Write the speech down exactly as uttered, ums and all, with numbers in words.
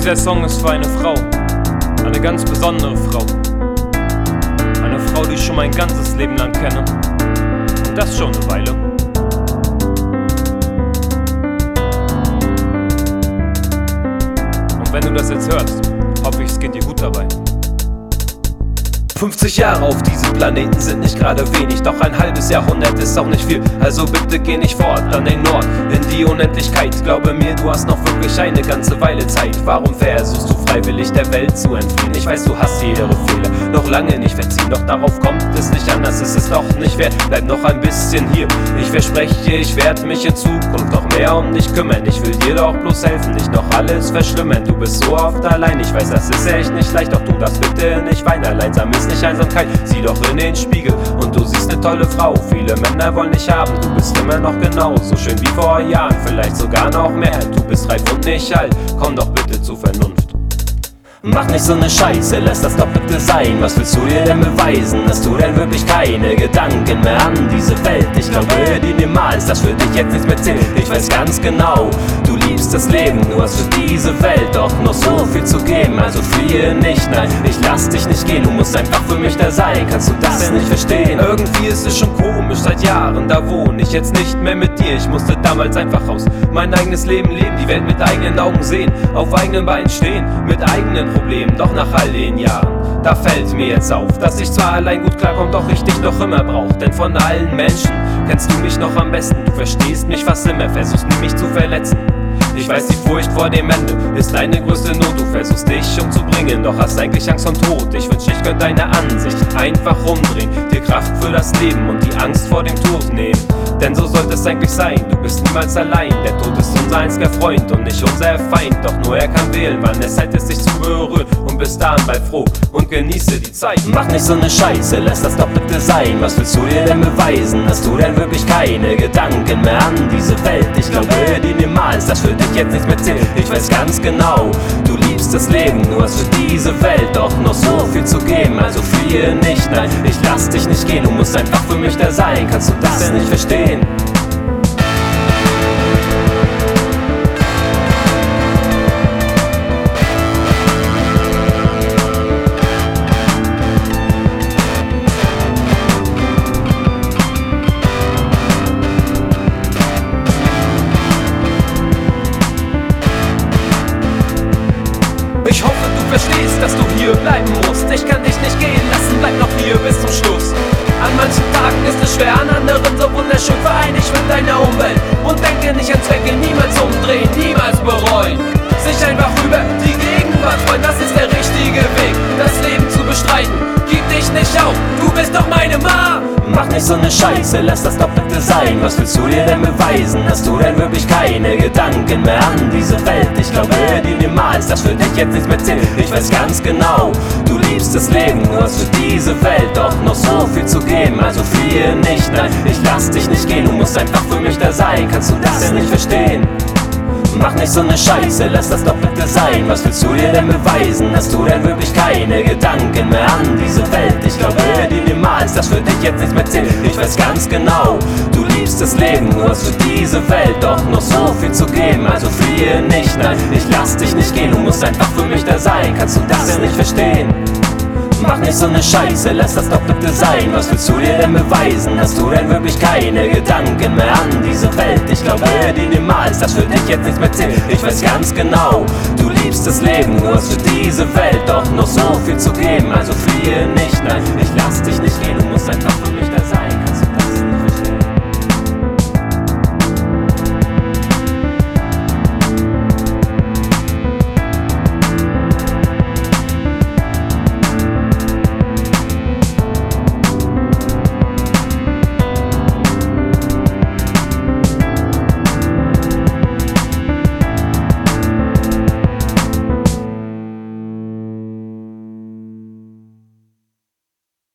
Dieser Song ist für eine Frau, eine ganz besondere Frau. Eine Frau, die ich schon mein ganzes Leben lang kenne. Und das schon eine Weile. Und wenn du das jetzt hörst, hoffe ich, es geht dir gut dabei. fünfzig Jahre auf diesem Planeten sind nicht gerade wenig, doch ein halbes Jahrhundert ist auch nicht viel. Also bitte geh nicht fort an den Nord, in die Unendlichkeit. Glaube mir, du hast noch wirklich eine ganze Weile Zeit. Warum versuchst du freiwillig der Welt zu entfliehen? Ich weiß, du hast ihre Fehler noch lange nicht verziehen, doch darauf kommt es nicht an, das ist es doch nicht wert. Bleib noch ein bisschen hier, ich verspreche, ich werde mich in Zukunft noch mehr um dich kümmern. Ich will dir doch bloß helfen, nicht noch alles verschlimmern. Du bist so oft allein, ich weiß, das ist echt nicht leicht, doch tu das bitte nicht weinen. Alleinsam ist nicht Einsamkeit, sieh doch in den Spiegel und du siehst eine tolle Frau. Viele Männer wollen dich haben, du bist immer noch genauso schön wie vor Jahren, vielleicht sogar noch mehr. Du bist reif und nicht alt, komm doch bitte zur Vernunft. Mach nicht so ne Scheiße, lass das doch bitte sein. Was willst du dir denn beweisen? Hast du denn wirklich keine Gedanken mehr an diese Welt? Ich glaube dir niemals, dass für dich jetzt nichts mehr zählt. Ich weiß ganz genau, du liebst das Leben, du hast für diese Welt doch noch so viel zu geben. Also fliehe nicht, nein, ich lass dich nicht gehen. Du musst einfach für mich da sein, kannst du das denn nicht verstehen? Irgendwie ist es schon komisch, seit Jahren da wohne ich jetzt nicht mehr mit dir. Ich musste damals einfach raus, mein eigenes Leben leben, die Welt mit eigenen Augen sehen, auf eigenen Beinen stehen, mit eigenen Problem, doch nach all den Jahren, da fällt mir jetzt auf, dass ich zwar allein gut klarkomme, doch ich dich noch immer brauch. Denn von allen Menschen kennst du mich noch am besten. Du verstehst mich fast immer, versuchst nie mich zu verletzen. Ich weiß, die Furcht vor dem Ende ist deine größte Not. Du versuchst dich umzubringen, doch hast eigentlich Angst vom Tod. Ich wünsch, ich könnte deine Ansicht einfach umdrehen, dir Kraft für das Leben und die Angst vor dem Tod nehmen. Denn so sollte es eigentlich sein, du bist niemals allein. Der Tod ist unser einziger Freund und nicht unser Feind. Doch nur er kann wählen, wann es Zeit ist, sich zu berühren. Und bis dahin bleib froh und genieße die Zeit. Mach nicht so ne Scheiße, lass das doch bitte sein. Was willst du dir denn beweisen? Hast du denn wirklich keine Gedanken mehr an diese Welt? Ich glaube dir niemals, dass für dich jetzt nichts mehr zählt. Ich weiß ganz genau, du liebst das Leben, du hast für diese Welt doch noch so viel zu geben. Also fliehe nicht, nein, ich lass dich nicht gehen. Du musst einfach für mich da sein, kannst du das denn nicht verstehen? Ich hoffe, du verstehst, dass du hier bleiben musst. Ich kann dich nicht gehen lassen, bleib noch hier bis zum Schluss. An manchen Tagen ist es schwer, an anderen so wunderschön. Verein dich mit deiner Umwelt und denke nicht an Zwecke. Niemals umdrehen, niemals bereuen. Sich einfach über die Gegenwart freuen, das ist der richtige Weg, das Leben zu bestreiten. Gib dich nicht auf, du bist doch meine Ma. Mach nicht so ne Scheiße, lass das doch bitte sein. Was willst du dir denn beweisen? Hast du denn wirklich keine Gedanken mehr an diese Welt? Ich glaube dir niemals, dass für dich jetzt nichts mehr zählt. Ich weiß ganz genau, du liebst das Leben, du hast für diese Welt doch noch so viel zu geben. Also fliehe nicht, nein, ich lass dich nicht gehen. Du musst einfach für mich da sein, kannst du das denn nicht verstehen? Mach nicht so ne Scheiße, lass das doch bitte sein. Was willst du dir denn beweisen? Hast du denn wirklich keine Gedanken mehr an diese Welt? Ich glaube dir niemals, dass für dich jetzt nichts mehr zählt. Ich weiß ganz genau, du liebst das Leben, du hast für diese Welt doch noch so viel zu geben. Also fliehe nicht, nein, ich lass dich nicht gehen. Du musst einfach für mich da sein, kannst du das denn nicht verstehen? Mach nicht so ne Scheiße, lass das doch bitte sein. Was willst du dir denn beweisen? Hast du denn wirklich keine Gedanken mehr an diese Welt? Ich glaube dir niemals, dass für dich jetzt nichts mehr zählt. Ich weiß ganz genau, du liebst das Leben, du hast für diese Welt doch noch so viel zu geben. Also fliehe nicht, nein, ich lass dich nicht gehen.